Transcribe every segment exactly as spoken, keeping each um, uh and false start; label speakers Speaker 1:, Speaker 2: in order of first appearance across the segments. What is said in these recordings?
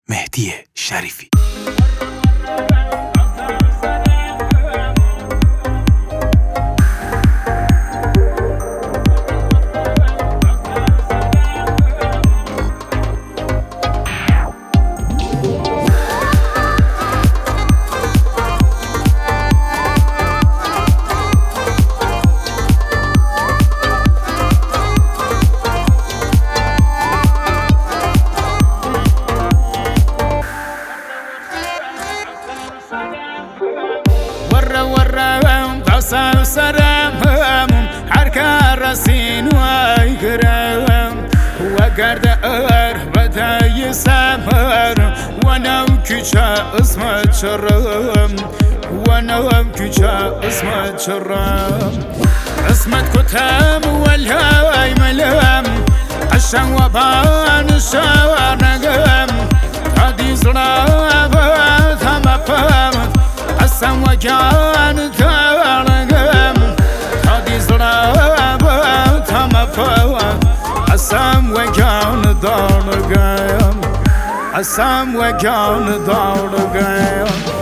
Speaker 1: مهدی شریفی.
Speaker 2: قصة سرم حركة رسين ويكرم وقرد أربة يسمر وانا وكيشا اسمه شرم وانا وكيشا اسمه شرم اسمه كتم والهاي ملم عشان وبان الشوار نقم هادي زرابة ثم فهم عسان وجان تارقم هادي زرابة ثم فهم عسان وجان دارقم عسان وجان دارقم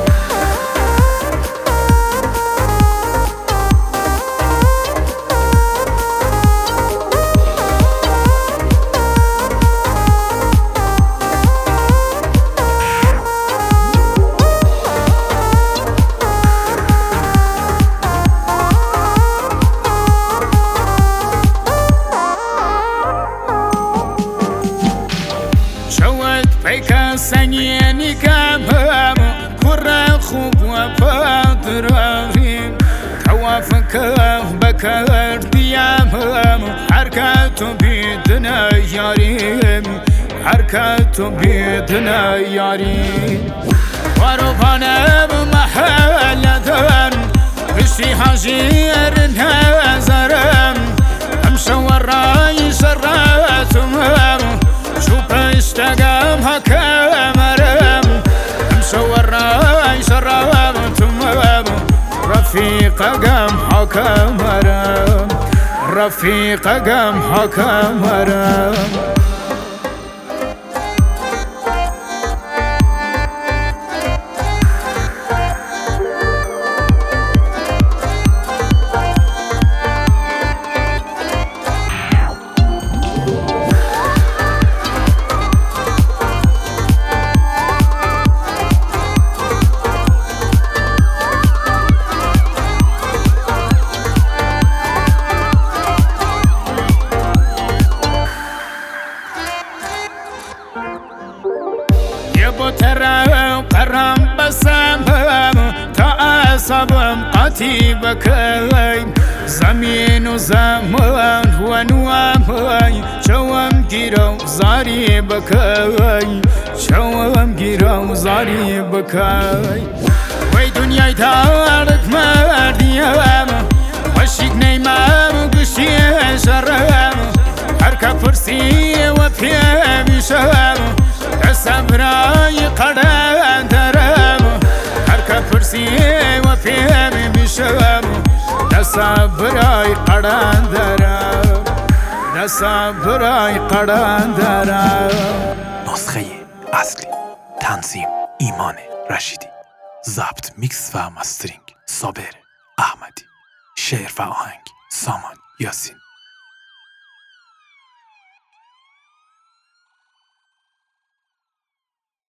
Speaker 2: بيكا سنيني كامام كرة خوب وفاطرهم توافك بكر ديامهم حركات بيدنا ياريم حركات بيدنا ياريم ورفانا بمحلة بشي حجير نازرم امشوا الراي شراتهم شوف اشتقام هكامرم مشور راي شرام تمام رفيق قام هكامرم رفيق قام هكامرم ترى قرم بسام تعصبم قتيبك زمين وزمان ونوام شوام جيرو زاريبك شوام جيرو زاريبك وي دنيا دارك مرديام وشيك نيمام قشي شرام حركة فرسي وفي بشام صبراي قدان درام حركة فرسي وفيهم بشام صبراي قدان درام صبراي قدان درام.
Speaker 1: نسخه اصلی تنظیم ایمان رشیدی، ضبط میکس و مسترینگ صابر احمدی، شعر و آهنگ سامان یاسین.